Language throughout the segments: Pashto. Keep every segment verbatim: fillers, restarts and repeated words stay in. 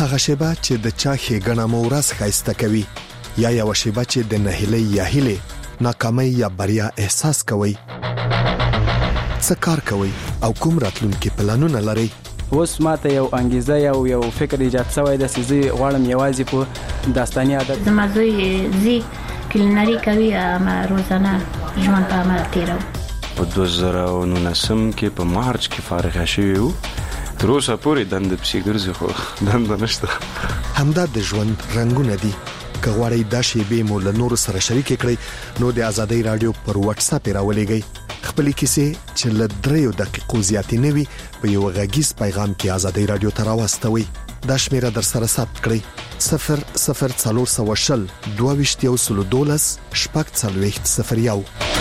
هغه شیبه چې د چا ښېګڼه مو ورځ ښایسته کوي، یا یو شیبه چې د نهیلۍ یا هیلې ناکامۍ یا بریا احساس کوي. څه کار کوي او کوم راتلونکي پلانونه لري؟ اوس ماته یو انګیزه یو یو فکر ایجاد شوی د سيزي غواړم یوازې په داستاني عادت زما زوی زی کلینری کوي ما روزانه ژوند په عمل تیرو. په دوه زره او نولسم کې په مارچ کې فارغ شوی وو. تر اوسه پورې دند پسې ګرځي خو دند نشته. همدا د ژوند رنگونه دي. که غواړئ دا شیبې مو له نورو سره شریک کړئ نو د آزادۍ رادیو پر واتس اپ راولېږئ. خپلې کیسې چې له دریو دقیقو زیاتې نه وي په یو غږیز پیغام کې آزادۍ رادیو ته راواستوئ. دا شمیره در سره ثبت کړئ: صفر صفر څلور سوه شل دوه ویشت یو سلو دولس شپږ څلوېښت صفر یو.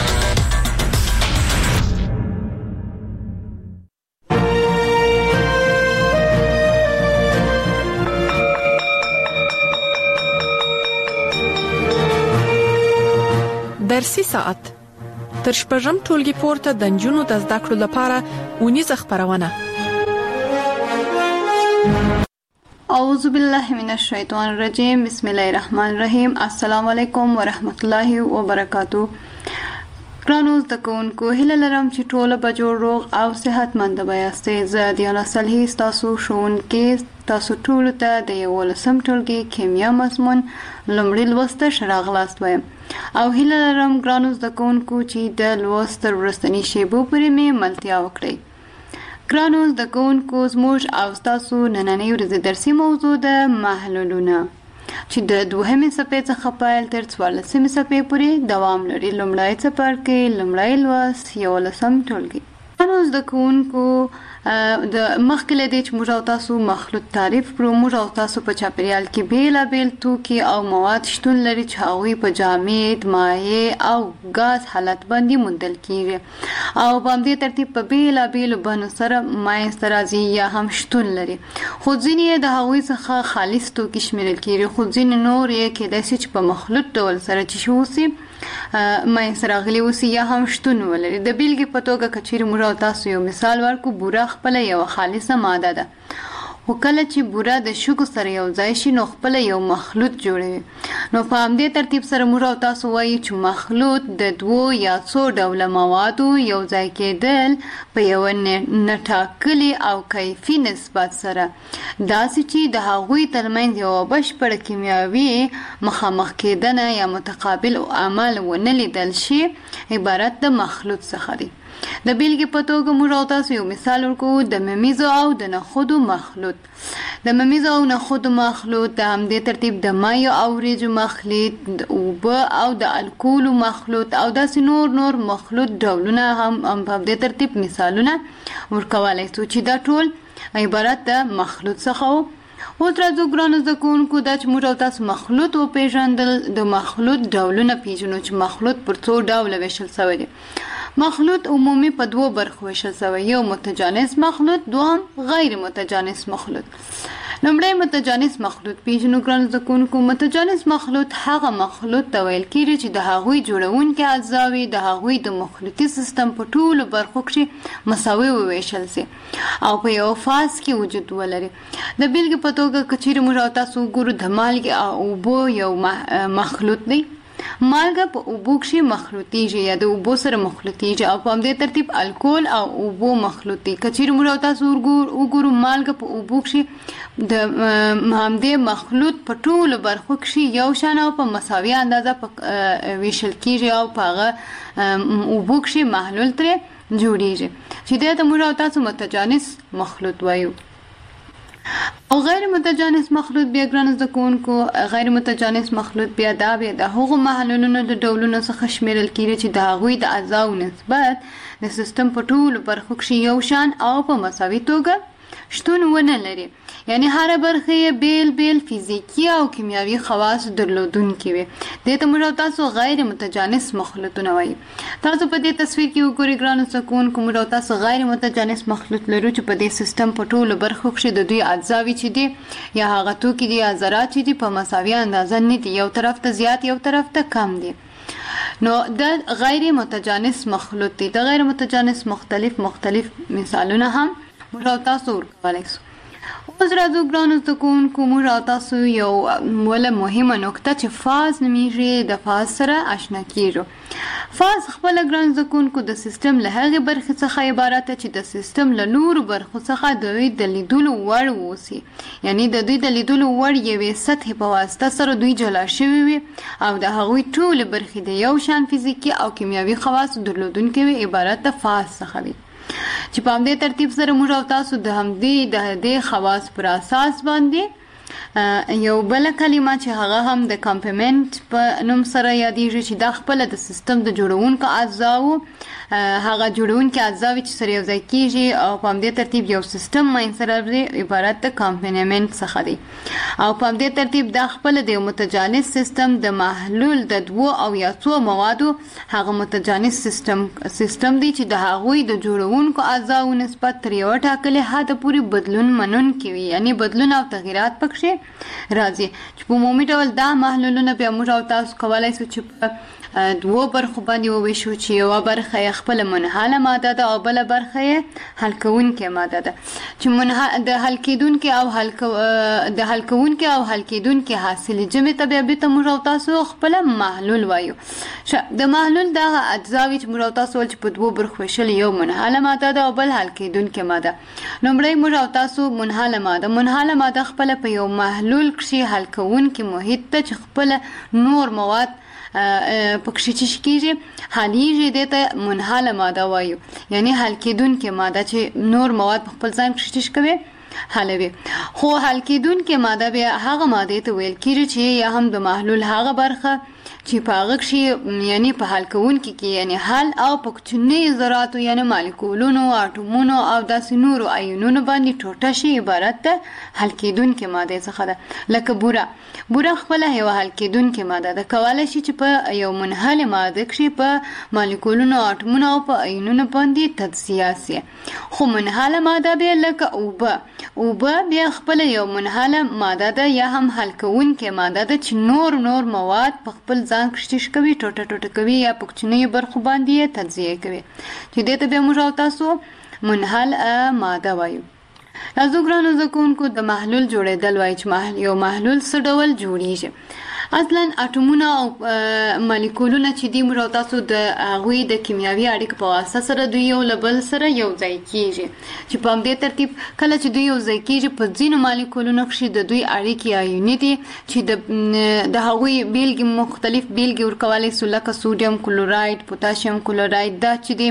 درسي ساعت تر شپږم ټولګي پورته د نجونو د زده کړو لپاره ونیزه خبرونه. اعوذ بالله من الشیطان الرجیم. بسم الله الرحمن الرحیم. السلام علیکم ورحمت الله وبرکاتو. ګرانو زده کوونکو، هیله لرم چې ټول به جوړ روغ او صحتمند یاستئ. زه دیانا صالحي ستاسو ښوونکې تاسو ټول ته د یولسم ټولګي کیمیا مضمون لومړی لوست راغلاست وایم او هیله لرم ګرانو زده کوونکو چې د لوست وروستنی شیبو پورې مې ملتیا وکړئ. ګرانو زده کوونکو، زموږ او تاسو نننۍ ورځې درسي موضوع د محلولونه چې د دوهمې صفحې څخه پیل تر څوارلسمې صفحې پورې دوام لري. لومړی څپرکی، لومړی لوست، یولسم ټولګي. ګرانو زده کوونکو، د مخکې له دې چې موږ او تاسو مخلوط تعریف کړو، موږ او تاسو په چاپیریال کې بیلابیل توکي او مواد شتون لري چې هغوی په جامد، مایع او ګاز حالت باندې موندل کیږي او په همدې ترتیب په بیلابیلو بڼو سره منځته راځي یا هم شتون لري. خو ځینې د هغوی څخه خالص توکي شمیرل کیږي، خو ځینې نور یې کېدای شي چې په مخلوط ډول سره چې اوسي منځته راغلي اوسي یا هم شتون ولري. د بیلګې په توګه که چیرې موږ او تاسو یو مثال ورکړو، بوره خپله یوه خالصه ماده ده، خو کله چې بوره د شګو سره یو ځای شي نو خپله یو مخلوط جوړوي. نو په همدې ترتیب سره موږ او تاسو وایو چې مخلوط د دوو یا څو ډوله موادو یو ځای کېدل په یوه نټاکلي او کیفي نسبت سره، داسې چې د هغوی ترمنځ یوه بشپړه کیمیاوي مخامخ کېدنه یا متقابل عمل ونه لیدل شي، عبارت د مخلوط څخه دی. د بیلګې په توګه موږ او تاسو یو مثال ورکوو: د ممیزو او د نخودو مخلوط. د ممیزو او نخودو مخلوط، د همدې ترتیب د مایو او وریجو مخلوط، د اوبه او د الکولو مخلوط او داسې نور نور مخلوط ډولونه هم په همدې ترتیب مثالونه ورکولی شو چې دا ټول عبارت د مخلوط څخه و. اوس راځو ګرانو زده کوونکو، دا چې موږ او تاسو مخلوط وپېژندل، د مخلوط ډولونه پېژنو چې مخلوط پر څو ډوله ویشل شوی دی. مخلوط عمومي په دوو برخو ویشل شوی: یو متجانس مخلوط، دوهم غیر متجانس مخلوط. لومړی متجانس مخلوط پېژنو ګرانو زده کوونکو. متجانس مخلوط هغه مخلوط ته ویل کېږي چې د هغوی جوړونکي اجزاوې د هغوی د مخلوطي سیستم په ټولو برخو کښې مساوي وویشل شي او په یو فاز کې وجود ولري. د بیلګې په توګه که چیرې موږ او تاسو وګورو، د مالګې او اوبو یو مخلوط دی. مالګه په اوبو کښې مخلوطیږي یا د اوبو سره مخلوطیږي او په همدې ترتیب الکول او اوبو مخلوطي. که چیرې موږ او تاسو وګورو، مالګه په اوبو کښې د همدې مخلوط په ټولو برخو کښې یو شان او په مساوي اندازه ویشل کیږي او په هغه اوبو کښې محلول ترې جوړیږي چې دې ته موږ او تاسو متجانس مخلوط وایو. او غیر متجانس مخلوط بیا ګرانو زده کوونکو، غیر متجانس مخلوط بیا دا بیا د هغو محلولونو د ډولونو څخه شمیرل کیږي چې د هغوی د اجزاو نسبت د سیستم په ټولو برخو کښې یو شان او په مساوي توګه شتون ونه لري. یعنی هر برخه یې بیل بیل فیزیکی او کیمیاوي خواص درلودونکي وي. دې ته موږ تاسو غیر متجانس مخلوطونه وایي. تاسو په دې تصویر کې وګورئ ګرانو زده کوونکو، موږ تاسو غیر متجانس مخلوط لرو چې په دې سیستم په ټولو برخو کښې د دوی اجزاوې چې دي یا هغه توکي دي یا ذرات چې دي په مساوي اندازه نه دي، یو طرف ته زیات یو طرف ته کم دي. نو د غیر متجانس مخلوط دي. د غیر متجانس مختلف مختلف مثالونه هم موږ تاسو ورکولی شو. اوس راځو ګرانو زده کوونکو موږ او تاسو یو وله مهمه نکته چې فاز نومیږي د فاز سره آشنا کیږو. فاز خپله ګرانو زده کوونکو د سیستم له هغې برخې څخه عبارت ده چې د سیستم له نورو برخو څخه د دوی د لیدلو وړ واوسي، یعنی د دوی د لیدلو وړ یوې سطحې په واسطه سره دوی جلا شوي وي او د هغوی ټولې برخې د یو شان فزیکي او کیمیاوي خواصو درلودونکي وي، عبارت د فاز څخه وي چې په همدې ترتیب سره موږ او تاسو د همدې د دې خواص پر اساس باندې یو بله کلمه چې هغه هم د کمپلیمنت په نوم سره یادیږي چې دا خپله د سیستم د جوړونکو اجزاو هغه جوړونکي اجزاوې چې سره یوځای کیږي او په همدې ترتیب یو سیستم منځته راځي، عبارت د کمپلیمنت څخه دی. او په همدې ترتیب دا خپله د یو متجانس سیستم د محلول د دوو او یا څو موادو هغه متجانس سیستم سیستم دی چې د هغوی د جوړونکو اجزاو نسبت تر یوه ټاکلې حده پورې بدلون منونکي وي، یعنی بدلون او تغییرات پکښې راځي چې په عمومي ډول دا محلولونه بیا موږ او تاسو کولی شو چې په دوو برخو باندې وویشو چې یوه برخه یې خپله منحله ماده ده او بله برخه یې حل کوونکې ماده ده چې د حل کیدونکې او حل د حل کوونکې او حل کیدونکې حاصلې جمع ته بیا بېرته موږ او تاسو خپله محلول وایو. د محلول دغه اجزاوې چې موږ او تاسو ویل چې په دوو برخو ویشل، یو منحله ماده ده او بل حل کیدونکې ماده. لومړی موږ او تاسو منحله ماده منحله ماده خپله په یو محلول کښې حل کوونکې محیط ته چې خپله نور مواد پکښې چې کېږي حلیږي، دې ته منحله ماده وایو، یعنی حل کېدونکې ماده چې نور مواد په خپل ځان کښې چې کوي حلوي. خو حل کېدونکې ماده بیا هغه مادې ته ویل کېږي چې یا هم د محلول هغه برخه چې په هغه کښې یعنی په حل کوونکي کې یعنی حل او په کوچنیو ذراتو یعنی مالیکولونو، اټومونو او داسې نورو ایونونو باندې ټوټه شي، عبارت ده حل کېدونکې مادې څخه ده. لکه بوره بوره خپله یوه حل کېدونکې ماده ده، کولی شي چې په یو منحلې ماده کښې په مالیکولونو، اټومونو او په ایونونو باندې تجزیه سي. خو منحله ماده بیا لکه اوبه اوبه بیا خپله یو منحله ماده ده یا هم حل کوونکې ماده ده چې نور نور مواد په خپل ځان کښې کوي، ټوټه ټوټه کوي یا په کوچنیو برخو باندې یې تجزیه کوي، چې دې ته بیا موږ او تاسو منحل ماده وایو. راځو ګرانو زده کوونکو د محلول جوړېدل وایي چې یو محلول څه ډول جوړیږي. اصلا اټومونه او مالیکولونه چې دي موږ او تاسو د هغوی د کیمیاوي اړیکو په واسطه سره دوی یو له بل سره یو ځای کیږي، چې په همدې ترتیب کله چې دوی یو ځای کیږي په ځینو مالیکولونو کښې د دوی اړیکې یا یوني دي چې د د هغوی بیلګې مختلف بیلګې ورکولی سو، لکه سوډیم کلوراید، پوتاشیم کلوراید، دا چې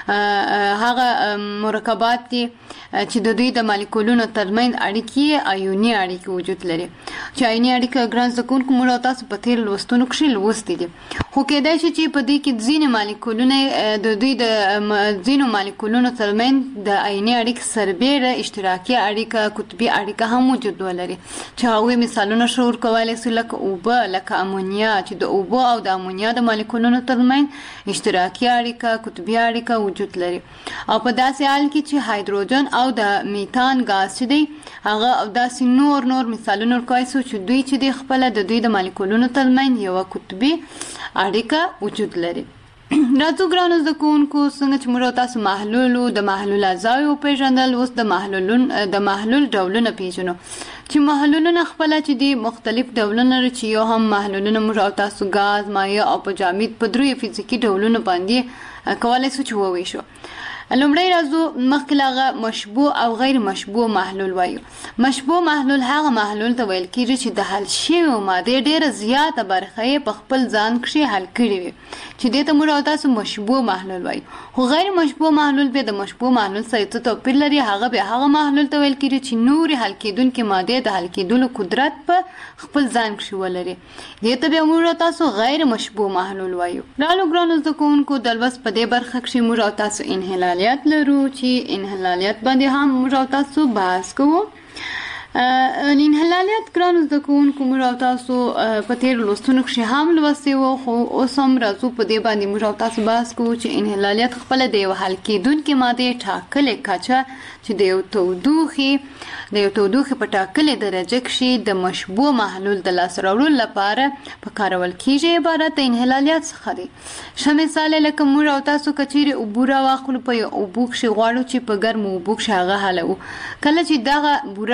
دي هغه مرکبات دي چې د دوی د مالیکولونو ترمنځ اړیکې ایوني اړیکې وجود لري، چې ایوني اړیکه ګران زده کوونکو موږ تاسو په تیر لوستونو کښې لوستي دي. خو کېدای شي چې په دې کې ځینې مالیکولونه د دوی د ځینو مالیکولونو ترمنځ د عیني اړیکې سربیره اشتراکي اړیکه، قطبي اړیکه هم وجود ولري، چې هغوی مثالونه ښه ورکولی سو لکه اوبه، لکه امونیا، چې د اوبو او د امونیا د مالیکولونو ترمنځ اشتراکي اړیکه، قطبي اړیکه وجود لري. او په داسې حال کې چې هایدروجن او د میتان ګاز چې دی هغه داسې نور نور مثالونه ورکولی سو چې دوی چې دی خپله د دوی د مالیکولونو ترمنځ یوه قطبي اړیکه وجود لري. راځو ګرانو زده کوونکو څنګه چې موږ تاسو محلول د محلول اجزاوې وپېژندل، اوس د محلول د محلول ډولونه پېژنو چې محلولونه خپله چې دي مختلف ډولونه لري، چې یو هم محلولونه موږ او تاسو ګاز، مایع او په جامد په دریو فزیکي ډولونو باندې کولی سو چې وویشو. لومړی راځو مخکې له هغه مشبوع او غیر مشبوع محلول وایو. مشبوع محلول هغه محلول ته ویل کېږي چې د حل شویو مادې ډېره زیاته برخه یې په خپل ځان کښې حل کړې وي، چې دې ته موږ او تاسو مشبوع محلول وایو. خو غیر مشبوع محلول بیا د مشبوع محلول سره څه توپیر لري، هغه بیا هغه محلول ته ویل کېږي چې نورې حل کېدونکې مادې د حل کېدلو قدرت په خپل ځان کښې ولري، دې ته بیا موږ او تاسو غیر مشبوع محلول وایو. رالو ګرانو زده کوونکو د لوست په دې برخه کښې موږ او تاسو انحلال لرو، چې انحلالیت باندې هم موږ او تاسو بحث کوو. انحلالیت ګرانو زده کوونکو موږ او تاسو په تېرو لوستونو کښې هم لوستي وو، خو اوس هم راځو په دې باندې موږ او تاسو بحث کوو چې انحلالیت خپله د یو حل کېدونکې مادې ټاکلې کچه چې د یو تودوخې د یو تودوخې په ټاکلې درجه کښې د مشبوع محلول د لاسته راوړلو لپاره په کارول کېږي، عبارت د انحلالیت څخه دی. ښه مثال یې لکه موږ او تاسو که چیرې اوبه راواخلو، په یو اوبو کښې غواړو چې په ګرمو اوبو کښې هغه حلوو، کله چې دغه بوره په دې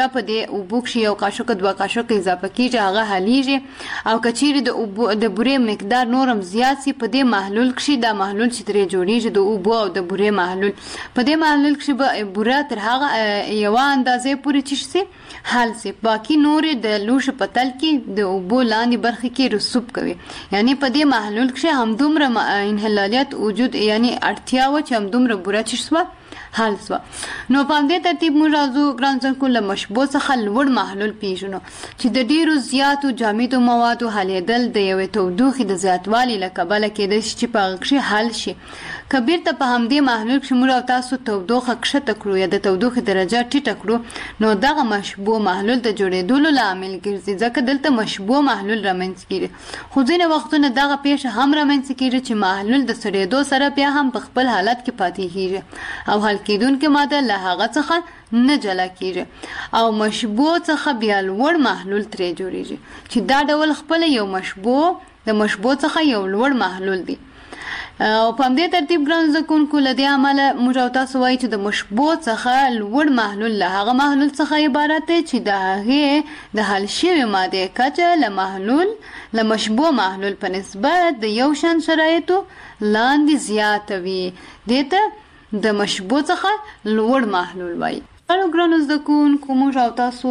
ډېرې اوبه کښې یو قاشق دوه قاشق اضافه کېږي هغه حلیږي او که چیرې د اوبو د بورې مقدار نور هم زیات سي په دې محلول کښې دا محلول چې ترې جوړېږي د اوبو او د بورې محلول په دې محلول کښې به بوره تر هغه یوه اندازې پورې چې سي حل سي باقي نورې د لوښي په تل کې د اوبو لاندې برخې کې رسوب کوي یعنی په دې محلول کښې همدومره انحلالیت وجود یعنی اړتیا وه چې همدومره بوره چې سوه حل سوه نو په همدې ترتیب موږ راځو ګران زدکو له مشبوع څخه لوړ محلول پیژنو چې د ډېرو زیاتو جامدو موادو حلېدل د یوې تودوخې د زیاتوالي له کبله کېدای شي چې په هغه کښې حل شي که بیرته په همدې محلول کښې موږ او تاسو تودوخه کښته کړو یا د تودوخې درجه ټیټه کړو نو دغه مشبوع محلول د جوړېدلو لامل ګرځي ځکه دلته مشبوع محلول رامنځته کېږي خو ځینې وختونه دغه پیښه هم رامنځته کېږي چې محلول د سړېدو سره بیا هم په خپل حالت کې پاتې کېږي او حل کېدونکې ماده له هغه څخه نه جلا کېږي او مشبوع څخه بیا لوړ محلول ترې جوړېږي چې دا ډول خپله یو مشبوع د مشبوع څخه یو لوړ محلول دی او په همدې ترتیب ګران زده کوونکو له دې امله موږ او تاسو وایو چې د مشبوع څخه لوړ محلول له هغه محلول څخه عبارت دی چې د هغې د حل شوې مادې کچه له محلول له مشبوع محلول په نسبت د یو شان شرایطو لاندې زیاته وي دې ته د مشبوع څخه لوړ محلول وایي الو ګرانو زده کوونکو موږ او تاسو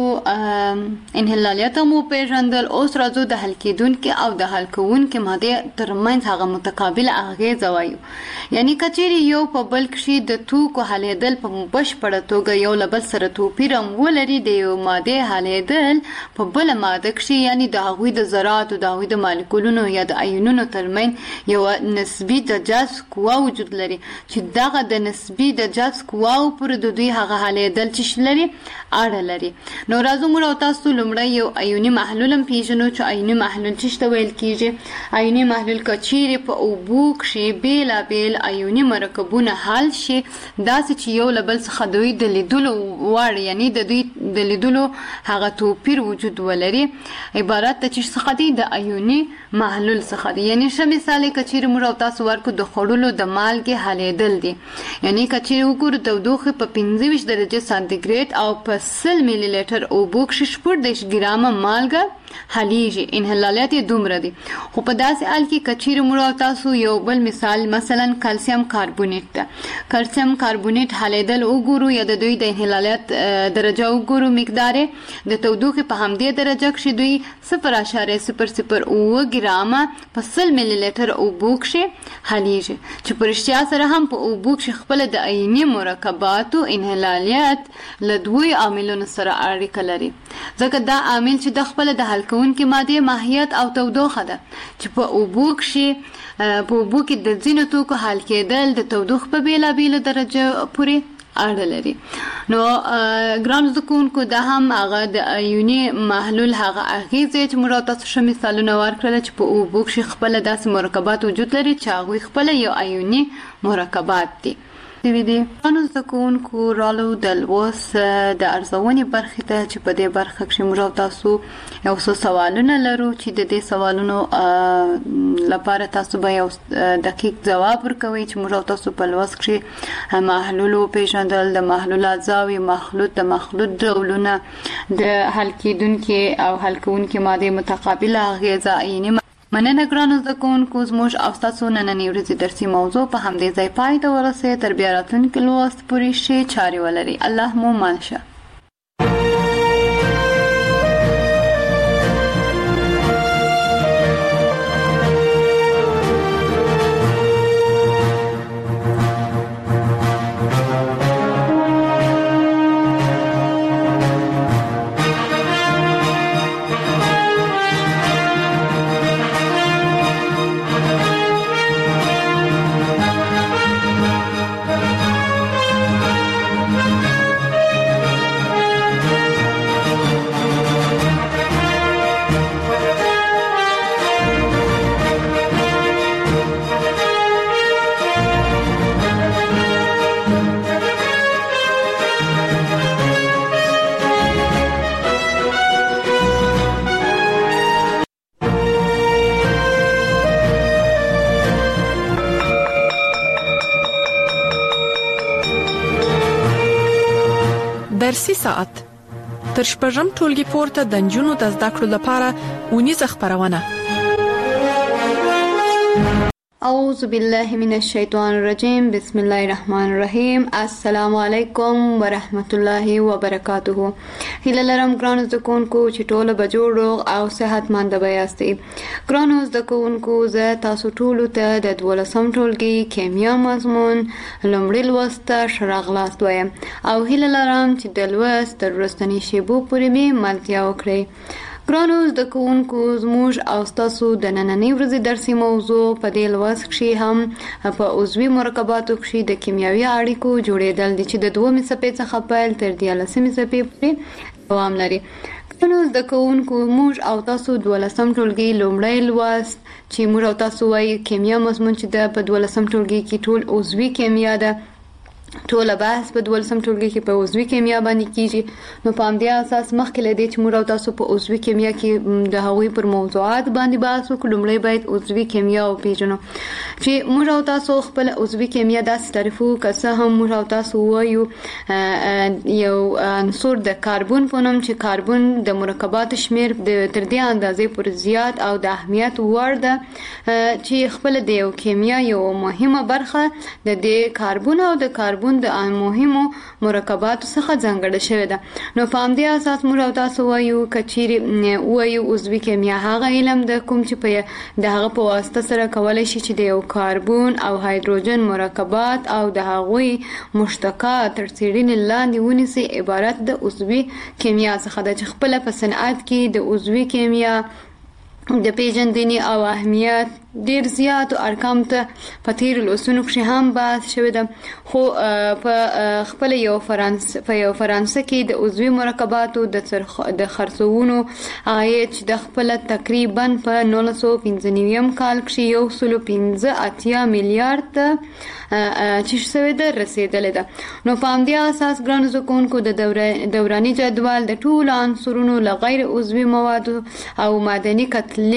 انحلالیت مو پیژندل اوس راځو د حل کېدونکې او د حل کوونکې مادې ترمنځ هغه متقابل اغېزه وایو یعنی که چیرې یو په بل کښې د توکو حلېدل په بشپړه توګه یو له بل سره توپیر هم ولري د یو مادې حلېدل په بله ماده کښې یعنی د هغوی د ذراتو د هغوی د مالیکولونو یا د ایونونو ترمنځ یوه نسبي د جذب قوه وجود لري چې دغه د نسبي د جذب قواو پورې د دوی هغه حلېدل چې لري اړه لري نو راځو موږ او تاسو لومړی یو ایوني محلول هم پیژنو چې ایوني محلول څه ته ویل کېږي ایوني محلول که چیرې په اوبو کښې بېلابېل ایوني مرکبونه حل شي داسې چې یو له بل څخه دوی د لیدلو وړ یعنی د دوی د لیدلو هغه توپیر وجود ولري عبارت ته چې څخه دی د ایوني محلول څخه دی یعنی ښه مثال یې که چیرې موږ او تاسو ورکړو د خوړلو د مالګې حلېدل دي یعنی که چیرې وګورو تودوخې په پنځه ویشت درجې سانتیګریډ او په سل میلی لیټر اوبو کښې شپږ دېرش ګرامه مالګه حلیږي انحلالیت یې دومره دی خو په داسې حال کې که چیرې موږ او تاسو یو بل مثال مثلا کلسیم کاربونیټ ده کلسیم کاربونیټ حلېدل وګورو یا د دوی د انحلالیت درجه وګورو مقدار د تودوخې په همدې درجه کښې دوی صفر اعشاریه صفر صفر اووه ګرامه په سل میلی لیټر اوبو کښې حلیږي چې په رښتیا سره هم په اوبو کښې خپله د عیني مرکباتو انحلالیت له دوی عاملونو سره اړیکه لري ځکه دا عامل چې د خپله د حل کوونکې مادې ماهیت او تودوخه ده چې په اوبو کښې په اوبو کې د ځینو توکو حل کېدل د تودوخې په بېلابېلو درجه پورې اړه لري نو ګرانو زده کوونکو دا هم هغه د ایوني محلول هغه اغېزې چې موږ تاسو ښه مثالونه ورکړل چې په اوبو کښې خپله داسې مرکبات وجود لري چې هغوی خپله یو ایوني مرکبات دي شوي دي. ګرانو زده کوونکو رالو د لوست د ارزونې برخې ته چې په دې برخه کښې موږ او تاسو یو څو سوالونه لرو چې د دې سوالونو لپاره تاسو به یو دقیق ځواب ورکوئ چې موږ او تاسو په لوست کښې محلول وپېژندل د محلول اجزاوې مخلوط د مخلوط ډولونه د حل کېدونکې او حل کوونکې مادې متقابله اغېزه عیني مننه ګرانو زده کوونکو زموږ او ستاسو نننۍ ورځې درسي موضوع په همدې ځای پای ته ورسېد تر بیا راتلونکي لوست پورې ښې چارې ولري الله مو مان شه. درسي ساعت تر شپږم ټولګي پورته د نجونو د زده کړو لپاره ونیزه خبرونه. اعوذ بالله من الشیطان الرجیم. بسم الله الرحمن الرحیم. السلام علیکم ورحمت الله وبرکاته. هیله لرم ګرانو زده کوونکو چې ټول به جوړ روغ او صحتمند به یاستئ. ګرانو زده کوونکو زه تاسو ټولو ته د دولسم ټولګي کیمیا مضمون لومړی لوست ته ښه راغلاست وایم او هیله لرم چې د لوست تر وروستنۍ شیبو پورې مې ملتیا وکړئ. ګرانو زده کوونکو زموږ او ستاسو د نننۍ ورځې درسي موضوع په دې لوست کښې هم په عضوي مرکباتو کښې د کیمیاوي اړیکو جوړېدل دي چې د دومې څپې څخه پیل تر دیارلسمې څپې پورې دوام لري. ګرانو زده کوونکو موږ او تاسو دولسم ټولګي لومړی لوست چې موږ او تاسو وایي کیمیا مضمون چې ده په دولسم ټولګي کې ټول عضوي کیمیا ده. ټوله بحث په دولسم ټولګي کې په عضوي کیمیا باندې کیږي. نو په همدې اساس مخکې له دې چې موږ او تاسو په عضوي کیمیا کې د هغوی پر موضوعات باندې بحث وکړو لومړی باید عضوي کیمیا وپېژنو چې موږ او تاسو خپل عضوي کیمیا داسې تعریف وکړو که څه هم موږ او تاسو وایو یو عنصر د کاربن په نوم چې کاربن د مرکباتو شمیر د تر دې اندازې پورې زیات او د اهمیت وړ ده چې خپل د یو کیمیا یو مهمه برخه د دې کاربن او د کاربن د مهمو مرکباتو څخه ځانګړې شوې ده. نو په همدې اساس موږ او تاسو وایو که چیرې وایو عضوي کیمیا هغه علم ده کوم چې په د هغه په واسطه سره کولی شي چې د یو کاربن او هایدروجن مرکبات او د هغوی مشتقات تر څېړنې لاندې ونیسي عبارت د عضوي کیمیا څخه ده چې خپله په صنعت کې د عضوي کیمیا د پیژندنې او اهمیت ډیر زیات او ارقام ته په تیر لوستونو کې هم بحث شوی ده. خو په خپل یو فرانس په یو فرانسه کې د عضوي مرکباتو د د خرڅونو عاید چې د خپل تقریبا په نولس سوه پنځه نوي کال کې یو سل پنځه اتیا میلیارډ ته چې شوی ده رسیدلې ده. نو په همدې اساس ګرانو زده کوونکو د دوراني جدول د ټولو عنصرونو له غیر عضوي موادو او معدني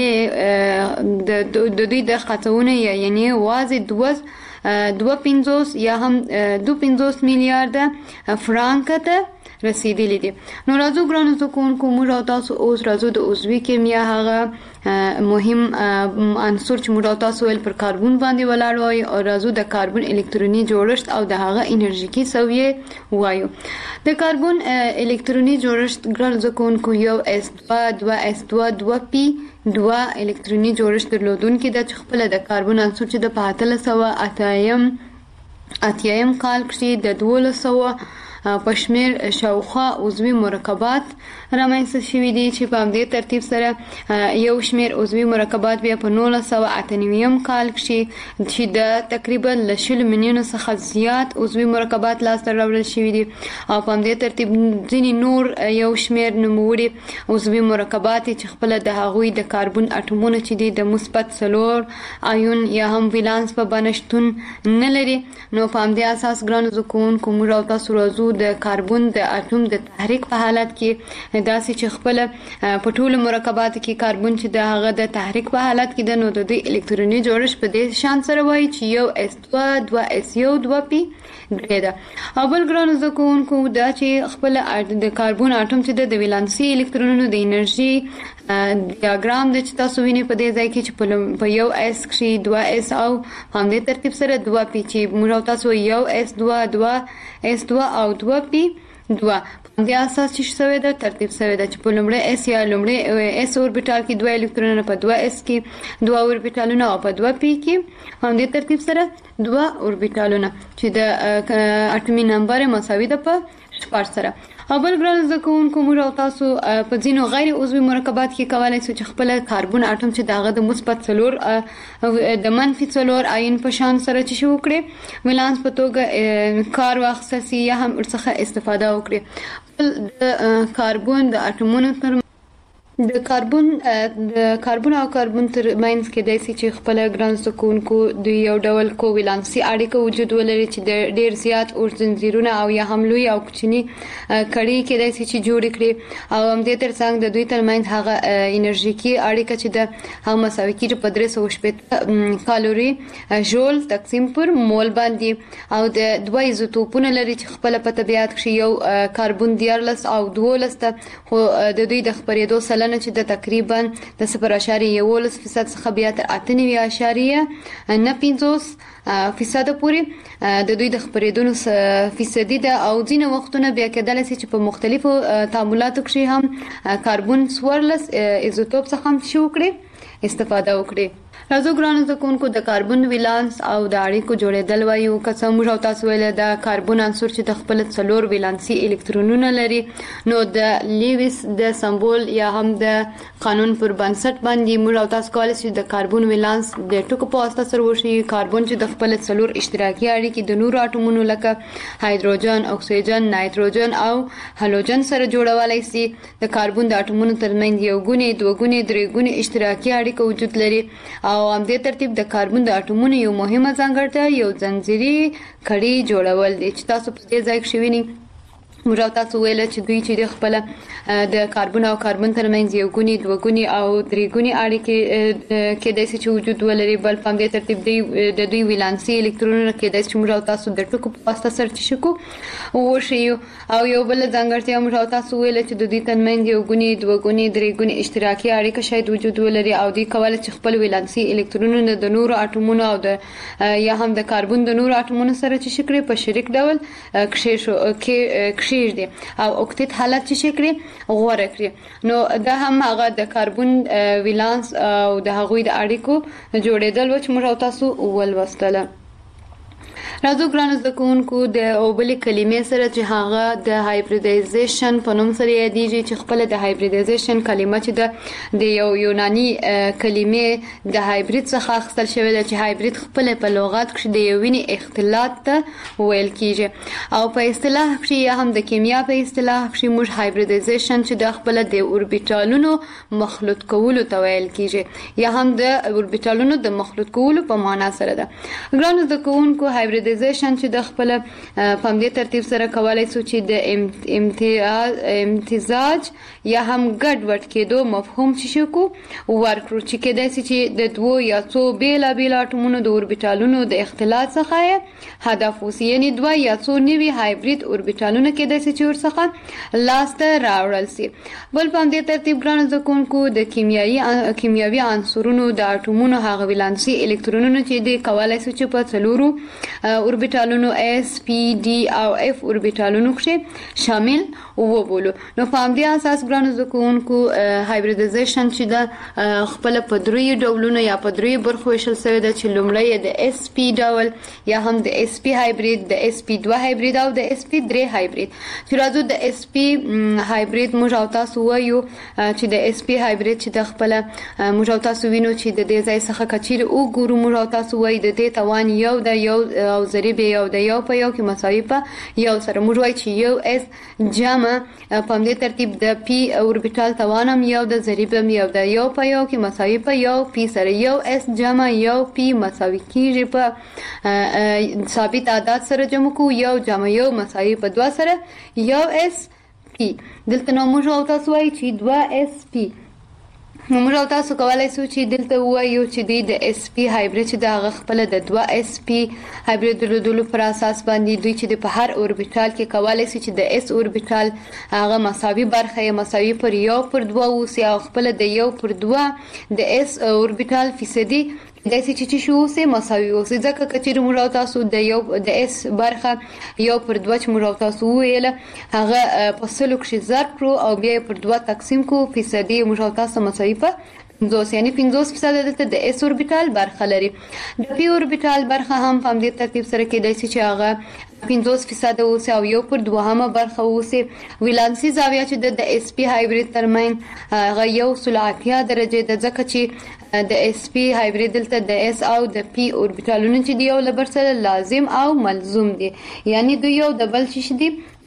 کتلې د دوی د خطونه یعنی واضح دوز دو پنځوس یا هم دو پنځوس میلیارډ فرانک ته رسیدلی دي. نو راځو ګرانو زده کوونکو موږ او تاسو اوس راځو د عضوي کیمیا هغه مهم عنصر چې موږ او تاسو ویل پر کاربن باندې ولاړ وایي او راځو د کاربن الکتروني جوړښت او د هغه انرژیکي سویې وایو. د کاربن الکتروني جوړښت ګرانو زده کوونکو یو اس دوه دوه اس دوه دوه پی دوه الکتروني جوړښت درلودونکي ده چې خپله د کاربن عنصر چې د په اتلس سوه اتیایم اتیایم کال کې د دولس سوه په شمیر شاوخوا عضوي مرکبات رامنځته شوي دي چې په همدې ترتیب سره یو شمیر عضوي مرکبات بیا په نولس سوه اته نوي کال کې چې د تقریبا له شلو میلیونو څخه زیات عضوي مرکبات لاسته راوړل شوي دي او په همدې ترتیب ځینې نور یو شمیر نوموړي عضوي مرکبات چې خپله د هغوی د کاربن اټومونه چې دي د مثبت څلور آیون یا هم ولانس په بڼه شتون نه لري. نو په همدې اساس ګرانو زده کوونکو موږ او تاسو راځو د کاربن د اټوم د تحریک په حالت کې داسې چې خپل په ټولو مرکباتو کې کاربن چې د هغه د تحریک په حالت کې د نو د دوی الکتروني جوړښت په دې شان سره وایي چې یو اس دوه دوه اس یو دوه پی درې ده. او بل ګرانو زده کوونکو دا چې خپل د کاربن اټوم چې د ولانسي الکترونونو د انرژي ډیاګرام د چې تاسو وینئ په دې ځای کې چې په یو اس کې دوه اس او همدې ترتیب سره دوه پی چې موږ تاسو یو اس دوه دوه اس دوه او دوه پی دوه په دې اساس چې شوی ده ترتیب شوی ده چې په لومړی اس یا لومړی اس اوربیټال کې دوه الکترونونه په دوه اس کې دوه اوربیټالونه او په دوه پی کې همدې ترتیب سره دوه اوربیټالونه چې د اټومي نمبر مساوي ده په شپږ سره. او بل ګران زده کوونکو موږ او تاسو په ځینو غیر عضوي مرکبات کې کولی شو چې خپل کاربن اټوم چې دغه د مثبت څلور د منفي څلور آیون په شان سره چې شو وکړي ولانس په توګه کار واخیستل سي یا هم ورڅخه استفاده وکړي. د کاربن د اټومونو تر د کاربن د کاربن او کاربن تر ماینس کې د سي چې خپل ګران سکونکو د یو ډول کوولانسي اړیکه وجود ولري چې د ډیر زیات اورزنجیرونه او یا هم لوی او کوچني کړي کې د سي چې جوړ کړي او هم د ترڅنګ د دوی ترمنځ هغه انرژیکي اړیکه چې د هم مساوي کېږي په درې سوه شپږ کالوري جول تقسیم پر مول باندې او د دوه ایزوټوپونه لري چې خپل په طبيعت کې یو کاربن دیارلس او دولس ته خو د دوی د خپرېدو سلنه چې د تقریبا د صفر اعشاریه یولس فیصد څخه بیا تر اته نوي اعشاریه نه پنځوس فیصد پورې د دوی د خپرېدو فیصدي ده او ځینې وختونه بیا کېدای شي چې په مختلفو تعاملاتو کې هم کاربن څوارلس ایزوټوپ څخه هم شو کړي استفاده وکړي. راځو ګرانو زکونکو د کاربن ویلانس او د اړیکو جوړېدل وایو که څه موږ او تاسو ویل د کاربن عنصر چې د خپل څلور ویلانسي الکترونونه لري نو د لیویس د سمبول یا هم د قانون پر بنسټ باندې موږ او تاسو کولای شو د کاربن ویلانس د ټکو په واسطه سره وشي. کاربن چې د خپل څلور اشتراکي اړیکې د نورو اټومونو لکه هایدروجن، اکسیجن، نایتروجن او هالوجن سره جوړولای شي. د کاربن د اټومونو ترمنځ یو ګونې، دوه ګونې، درې ګونې اشتراکي اړیکه وجود لري او هم دې ترتیب د کاربن د اټومونو یو مهمه ځانګړتیا یو ځنځیري کړي جوړول دي چې تاسو په دې ځای کې شوي نه موږ او تاسو ویل چې دوی چې د خپل د کاربن او کاربن ترمنځ یو ګونی، دوه ګونی او درې ګونی اړیکې کې د چې وجود ولري بل په دې ترتیب دی د دوی ویلانسي الکترونونه کې د چې موږ او تاسو د ټکو په واسطه سره شکو او شی او یو بل ځانګړتیا موږ او تاسو ویل چې د دوی ترمنځ یو ګونی، دوه ګونی، درې ګونی اشتراکي اړیکه شاید وجود ولري او دوی کولای چې خپل ویلانسي الکترونونه د نورو اټومونو او د یا هم د کاربن د نورو اټومونو سره چې شکري په شریک ډول کښې شو کې کښې دي او اوکتیت حالت چې شکري غوړه کړی نو دا هم هغه د کاربن ویلانس او د هغوی د اړیکو جوړېدل و چې موږ او تاسو ولوستله. راځو ګرانو زده کوونکو د اوبلې کلمې سره چې هغه د هایبریډایزیشن په نوم سره یادېږي چې خپل د هایبریډایزیشن کلمه چې د د یو یوناني کلمې د هایبرید څخه اخیستل شوې ده چې هایبرید خپل په لغت کې د یو وینې اختلاط ته ویل کېږي او په اصطلاح کې یا هم د کیمیا په اصطلاح کې موږ هایبریډایزیشن چې د خپل د اوربیټالونو مخلوط کولو ته ویل کېږي یا هم د اوربیټالونو د مخلوط کولو په معنا سره ده. ګرانو زده کوونکو هایبریډایزیشن چې د خپل په دې ترتیب سره کولای شو چې د امتیاز امتزاج یا هم ګډ وډ کېدو مفهوم شي کو ورکړو چې کېدای شي چې د دوه یا څو بیلا بیلا اټومونو د اوربیټالونو د اختلاط څخه هدف وسی یعنی دوه یا څو نوي هایبرید اوربیټالونه کېدای شي چې ورڅخه لاسته راوړل شي. بل په دې ترتیب ګرانو زکونکو د کیمیاوي کیمیاوي عنصرونو د اټومونو هغه ویلانسي الکترونونه چې د کولای شي چې په څلورو اوربیټالونو اس پی ډي او اف اوربیټالونو کې شامل وبولو. نو په همدې اساس ګرانو زکونکو هایبریډایزیشن چې د خپل په درې ډولونو یا په درې برخو ویشل شوی ده چې لومړی د اس پی ډول یا هم د اس پی هایبرید، د اس پی دوه هایبرید او د اس پی درې هایبرید. چې راځو د اس پی هایبرید موږ او تاسو وایو چې د اس پی هایبرید چې د خپل موږ او تاسو وینو چې د دې ځای څخه کچیر او ګورو موږ او تاسو وایو د دې توان یو د یو او ضریب یو د یو په یو کې مساوي په یو سره موږ وایو چې یو اس جمع په دې ترتیب د پی اوربیټال توان هم یو د ضریب هم یو د یو په یو کې مساوي په یو پی سره یو اس جمع یو پی مساوي کیږي په ثابت عدد سره جمع کو یو جمع یو مساوي په دوه سره یو اس پی. دلته نو موږ او تاسو وایو چې دوه اس پی نو موږ او تاسو کولای شو چې دلته وایو چې د اس پی هایبرید چې د خپل د دوه اس پی هایبرید درلودلو پر اساس باندې دوی چې په هر اوربیټال کې کولای شي چې د اس اوربیټال هغه مساوي برخه مساوي پر یو پر دوه اوسي او خپل د یو پر دوه د اس اوربیټال فیصدي د سې چې شو سه مساوي اوسي ځکه چې موږ او تاسو د یو د اس برخه یو پر دوه چې موږ او تاسو ویل هغه په سلو کې ضرب کړو او بیا پر دوه تقسیم کو فیصدي موږ او تاسو مساوي په پنځوس یعنی پنځوس فیصد دلته د اس اوربیټال برخه لري. د پی اوربیټال برخه هم په دې ترتیب سره کېدای شي چې هغه پنځوس فیصد اوسه او یو پر دوهمه برخه اوسه. ویلانسي زاویه چې د اس پی هایبرید ترمن هغه یو سل اتیا درجه د ځکه چې د اس پی هایبرید دلته د اس او د پی اوربیټالونه چې دی یو لبر سره لازم او ملزوم دي یعنی دوی یو د بل شي دي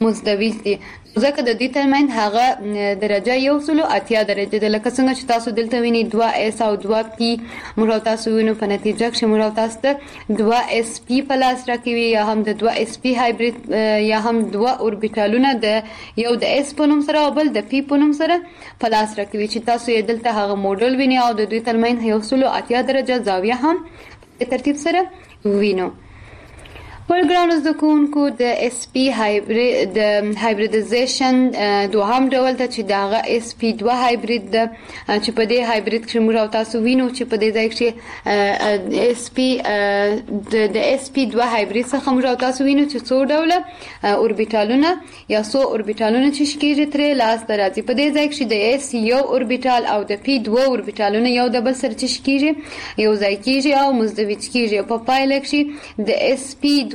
مزدوج دي ځکه د دې ترمنځ هغه درجه یو سلو اتیا درجه ده لکه څنګه چې تاسو دلته ویني دوه اس او دوه پی موږ تاسو وینو په نتیجه کې موږ تاسو ته دوه اس پی پلاس راکوي یا هم د دوه اس پی هایبرید یا هم دوه اوربیټالونه د یو د اس په نوم سره او بل د پی په نوم سره پلاس راکوي چې تاسو یې دلته هغه موډل ویني او د دوی ترمنځ یو سلو اتیا درجه زاویه هم په ترتیب سره وینو. ولګرانو زده کوونکو د اس پی هایبرید د هایبریدایزیشن دوهم ډول ته چې دغه اس پی دوه هایبرید ده چې په دې هایبرید کې موږ تاسو وینو چې په دې ځای کې اس پی د اس پی دوه هایبرید څخه موږ تاسو وینو چې څو ډوله اوربیټالونه یا څو اوربیټالونه چې شکیږي ترې لاس ته راځي. په دې ځای کې د اس یو اوربیټال او د پی دوه اوربیټالونه یو د بل سره چې شکیږي یو ځای کیږي او مزدوج کیږي. په پایله کې د اس پی دوه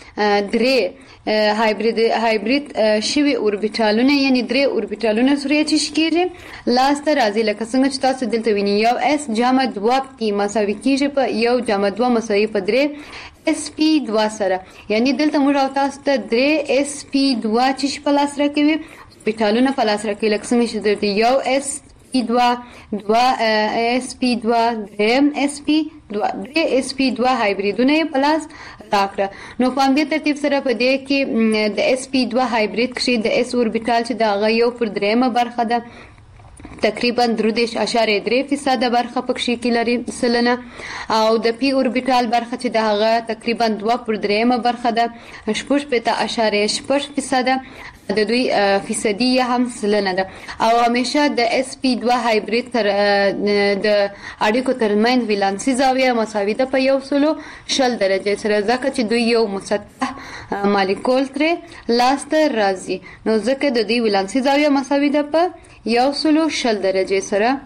درې هایبرید هایبرید شوی اوربیټالونه یعنی درې اوربیټالونه سره چې شکیږي لاس ته راځي لکه څنګه چې تاسو دلته وینئ یو اس جمع دوه پی مساوي کیږي په یو جمع دوه مساوي په درې اس پی دوه سره یعنی دلته موږ تاسو ته درې اس پی دوه چې په لاس راکوي اوربیټالونه په لاس راکوي لکه څنګه چې دلته یو اس پی دوه دوه اس پی دوه دریم اس پی دوه درې اس پی دوه هایبریدونه په لاس راکړه. نو په همدې ترتیب سره په دې کې د اس پی دوه هایبرید کې د اس اوربیټال چې د هغه یو پر دریمه برخه ده تقریبا درودش اشاریه درې فیصد برخه پکې کې لري سلنه او د پی اوربیټال برخه چې د هغه تقریبا دوه پر دریمه برخه ده شپږ پته اشاریه شپږ فیصد د دوی فیصدي هم سلنه ده او همیشه د اس پی دوه هایبرید تر د اړیکو ترمنځ ولانسي زاویه مساوي ده په یو سلو شل درجه سره ځکه چې دوی یو مسطح مالیکول ترې لاسته راځي نو ځکه د دوی ولانسي زاویه مساوي ده په یو سلو شل درجه سره.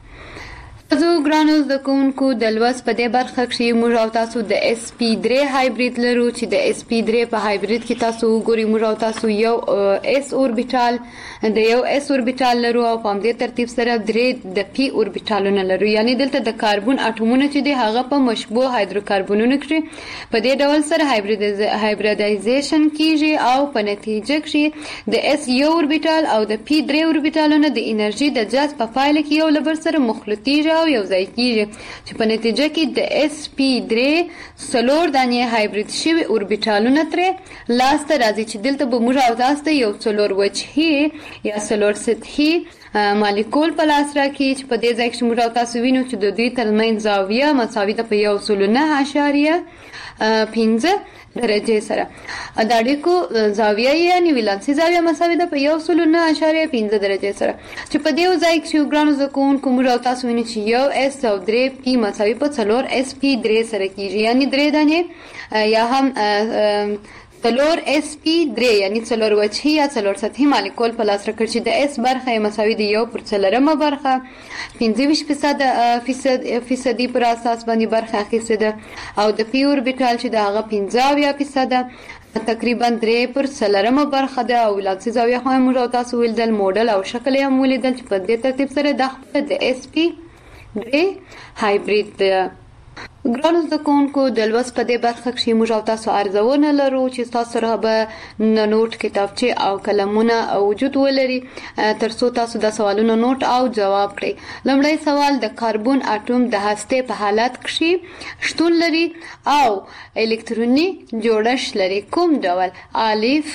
زه ګرانو زده کوونکو د لوست په دې برخه کې موږ او تاسو د اس پی درې هایبرید لرو چې د اس پی درې په هایبرید کې تاسو وګورئ موږ او تاسو یو اس اوربیټال د یو اس اوربیټال لرو او په همدې ترتیب سره درې د پی اوربیټالونه لرو یعنی دلته د کاربن اټومونه چې دي هغه په مشبوه هایدروکاربنونو کې په دې ډول سره هایبریدایزیشن کیږي او په نتیجه کې د اس یو اوربیټال او د پی درې اوربیټالونه د انرژي د جذب په پایله کې یو لبر سره مخلوطیږي او یو ځای کیږي چې په نتیجه کې د اس پی درې څلور دانې هایبرید شوي اوربیټالونه ترې لاسته راځي چې دلته به موږ او تاسو ته یو څلور وجهي یا څلور سطحي مالیکول په لاس راکړي چې په دې ځای کې موږ او تاسو وینو چې د دوی ترمنځ زاویه مساوي ده په یو سلو نه اشاریه پنځه درجه سره د اړیکو زاویه یعنی ولانسي زاویه مساوي ده په یو سلو نه اشاریه پنځه درجه سره چې په دې ځای کې ګرانو زده کوونکو موږ او تاسو وینئ چې یو اس او درې پی مساوي په څلور اس پی درې سره کیږي یعنی درې دانې یا هم څلور اس پی درې یعنی څلور وجهي یا څلور سطحي مالیکول په لاس راکړي چې د اس برخه مساوي د یو پر څلورمه برخه پنځه ویشت فیصد فیصد فیصدي پر اساس باندې برخه اخیستې ده او د پی اوربیټال چې د هغه پنځه اویا فیصد تقریبا درې پر څلورمه برخه ده او ولانسي زاویه هم موږ تاسو ولیدل موډل او شکل یې هم ولیدل چې په دې ترتیب سره د خپل د اس پی درې هایبرید ده. ګرانو زده کوونکو د لوست په دې برخه کې موږ او تاسو ارزونه لرو چې تاسو سره به نوٹ کتابچه او قلمونه وجود ولري ترڅو تاسو د سوالونو نوٹ او جواب کړئ. لومړی سوال د کاربن اټوم د هسته په حالت کې شتون لري او الکتروني جوړښت لري کوم ډول الف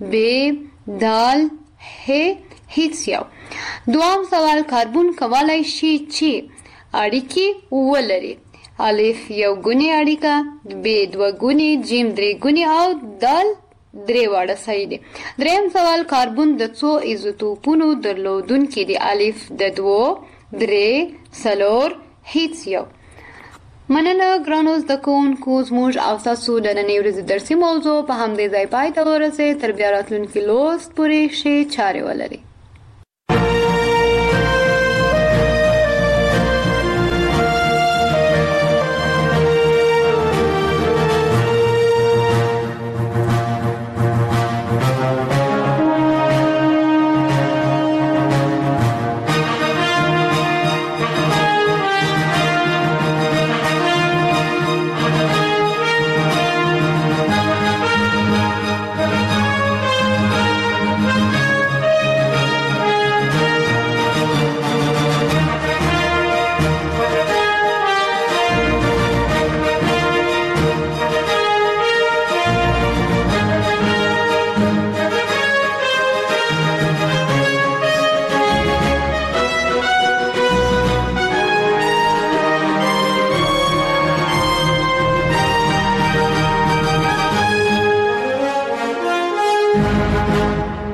ب دال ه هیڅ یو. دوام سوال کاربن کولای شي چې اړیکې ولري الف یو ګونی اړیکه ب دوه ګونی جیم درې ګونی او دال درې واړه صحیح دي. دریم سوال کاربن د څو ایزوټوپونو درلودونکي دي الف د دوو درې څلور هیڅ یو. مننه ګرانو زده کوونکو زموږ او تاسو د نننۍ ورځې درسي موضوع په همدې ځای پای ته ورسېد. تر بیا راتلونکي لوست پورې ښې چارې ولرئ.